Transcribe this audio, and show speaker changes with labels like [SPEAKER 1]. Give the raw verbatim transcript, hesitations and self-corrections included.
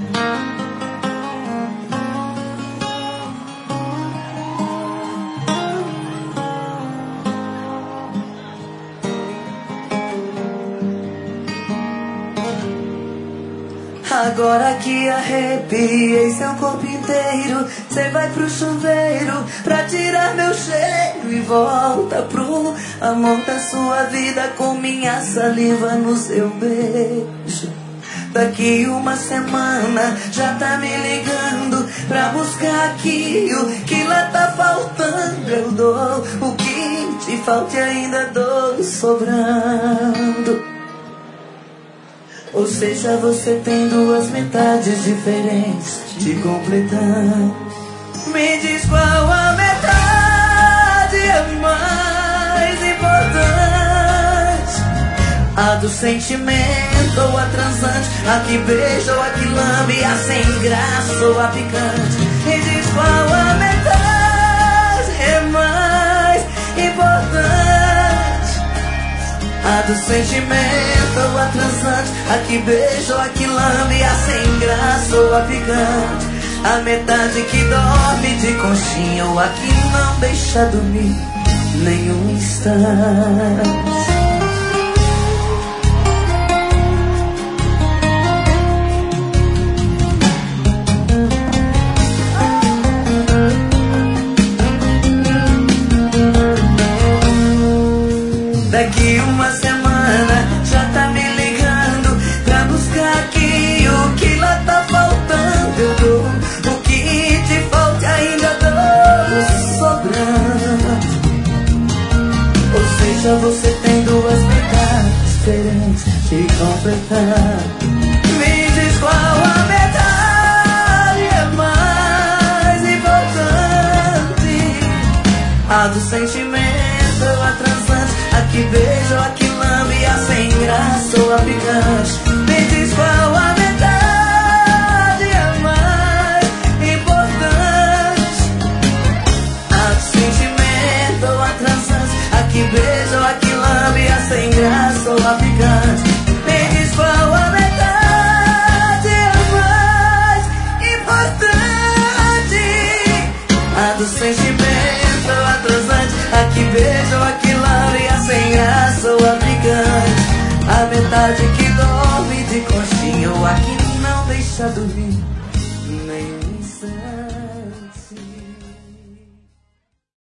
[SPEAKER 1] Agora que arrepiei seu corpo inteiro, cê vai pro chuveiro pra tirar meu cheiro e volta pro amor da sua vida com minha saliva no seu beijo. Daqui uma semana já tá me ligando pra buscar aquilo que lá tá faltando. Eu dou o que te falta e ainda dou sobrando. Ou seja, você tem duas metades diferentes te completando. Me diz qual a metade é mais importante, a do sentimento ou a transante, a que beija ou a que lambe, a sem graça ou a picante. Me diz qual a metade é mais importante, a do sentimento ou a transante, a que beija ou a que lambe, a sem graça ou a picante, a metade que dorme de conchinha ou a que não deixa dormir nenhum instante. Daqui uma semana já tá me ligando pra buscar aquilo que lá tá faltando. Eu dou o que te falta e ainda dou sobrando. Ou seja, você tem duas metades diferentes de completar. Me diz qual a metade é mais importante, a do sentimento ou a transante, a que beija ou a que lambe, a sem graça ou a picante. Me diz qual a metade é mais importante, a do sentimento ou a transante, a que beija ou a que lambe, a sem graça ou a picante. Me diz qual a metade é mais importante, a do sentimento ou a transante, a que beija ou a que lambe, a sem graça ou a picante, a metade que dorme de conchinha ou a que não deixa dormir